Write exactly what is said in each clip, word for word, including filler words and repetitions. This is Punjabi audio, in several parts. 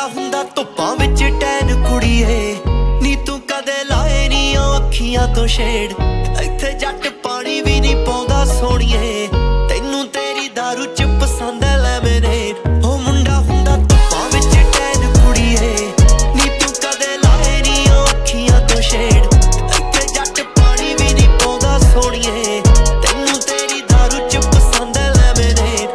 ਹੁੰਦਾ ਧੁੱਪਾਂ ਵਿੱਚ ਟੈਨ ਕੁੜੀਏ ਨੀ ਤੂੰ ਕਦੇ ਲਾਏ ਨੀ ਉਹ ਅੱਖੀਆਂ ਤੋਂ ਸ਼ੇਡ ਇੱਥੇ ਜੱਟ ਪਾਣੀ ਵੀ ਨਹੀਂ ਪਾਉਂਦਾ ਸੋਹਣੀਏ ਤੈਨੂੰ ਤੇਰੀ ਦਾਰੂ ਚ ਪਸੰਦ ਐ ਲੈਮਨੇਡ ਉਹ ਮੁੰਡਾ ਹੁੰਦਾ ਧੁੱਪਾਂ ਵਿੱਚ ਟੈਨ ਕੁੜੀਏ ਨੀ ਤੂੰ ਕਦੇ ਲਾਏ ਨੀ ਉਹ ਅੱਖੀਆਂ ਤੋਂ ਸ਼ੇਡ ਇੱਥੇ ਜੱਟ ਪਾਣੀ ਵੀ ਨਹੀਂ ਪਾਉਂਦਾ ਸੋਹਣੀਏ ਤੈਨੂੰ ਤੇਰੀ ਦਾਰੂ ਚ ਪਸੰਦ ਐ ਲੈਮਨੇਡ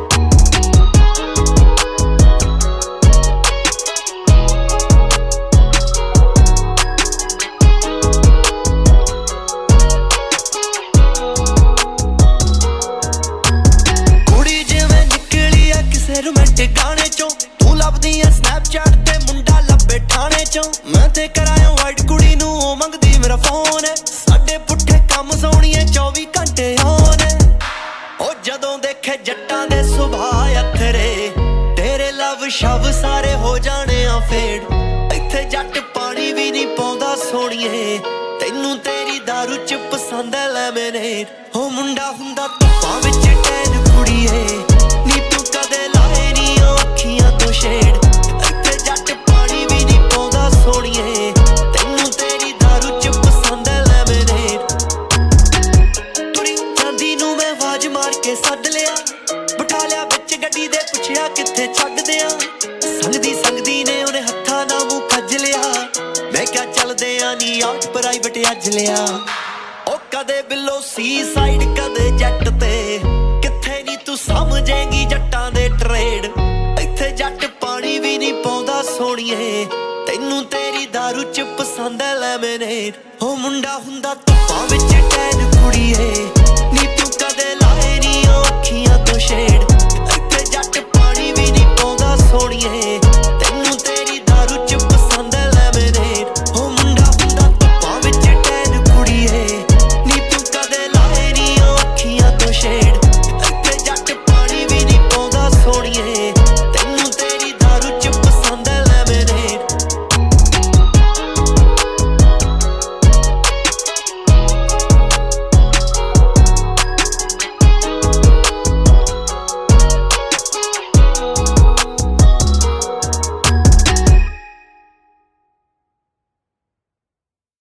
रोमांटिक गाने चों तू लभदी है स्नैपचैट ते मुंडा लब्बे ठाणे चों मैं ते कराया वाइट कुड़ी नू ओ मंगदी मेरा फोन है साडे पुट्ठे कम सोहणीए चौबी घंटे ऑन है ओ जदों देखे जट्टां दे सुभाऽ अथरे तेरे लव शव सारे हो जाने आ फेड इत्थे जट पानी भी नहीं पाउंदा सोहणीए तैनू तेरी दारू च पसंद है लेमनेड ओ मुंडा हुंदा धुप्पां विच टैन कुड़ीए नी तू कदे लाए नी ओ ਅੱਖੀਆਂ ਤੋਂ ਸ਼ੇਡ ਇੱਥੇ ਜੱਟ ਪਾਣੀ ਵੀ ਨਹੀਂ ਪਾਉਂਦਾ ਸੋਹਣੀਏ ਤੈਨੂੰ ਤੇਰੀ ਦਾਰੂ ਚ ਪਸੰਦ ਐ ਲੈਮਨੇਡ ਤੁਰੀ ਜਾਂਦੀ ਨੂੰ ਮੈਂ ਆਵਾਜ਼ ਮਾਰ ਕੇ ਸੱਦ ਲਿਆ ਬਿਠਾ ਲਿਆ ਵਿੱਚ ਗੱਡੀ ਦੇ ਪੁੱਛਿਆ ਕਿੱਥੇ ਛੱਡਦੇ ਆ ਸੰਗਦੀ ਸੰਗਦੀ ਨੇ ਉਹਨੇ ਹੱਥਾਂ ਨਾਲ ਮੂੰਹ ਖੱਜ ਲਿਆ ਮੈਂ ਕਿਹਾ ਚੱਲਦੇ ਆ ਨੀ ਆਊਟ ਪ੍ਰਾਈਵੇਟ ਅੱਜ ਲਿਆ ਉਹ ਕਦੇ ਬਿੱਲੋ ਸੀ ਸਾਈਡ ਕਦੇ ਜੱਟ ਤੇ ਕਿੱਥੇ ਨੀ ਤੂੰ ਸਮਝੇਂਗੀ ਜੱਟਾਂ ਦੇ ਟਰੇਡ ਇੱਥੇ ਜੱਟ ਪਾਣੀ ਵੀ ਨਹੀਂ ਪਾਉਂਦਾ ਸੋਹਣੀਏ ਤੈਨੂੰ ਤੇਰੀ ਦਾਰੂ ਚ ਪਸੰਦ ਐ ਲੈਮਨੇਡ ਉਹ ਮੁੰਡਾ ਹੁੰਦਾ ਧੁੱਪਾਂ ਵਿੱਚ ਟੈਨ ਕੁੜੀਏ ਨੀ ਤੂੰ ਕਦੇ ਲਾਏ ਨੀ ਉਹ ਅੱਖੀਆਂ ਤੋਂ ਸ਼ੇਡ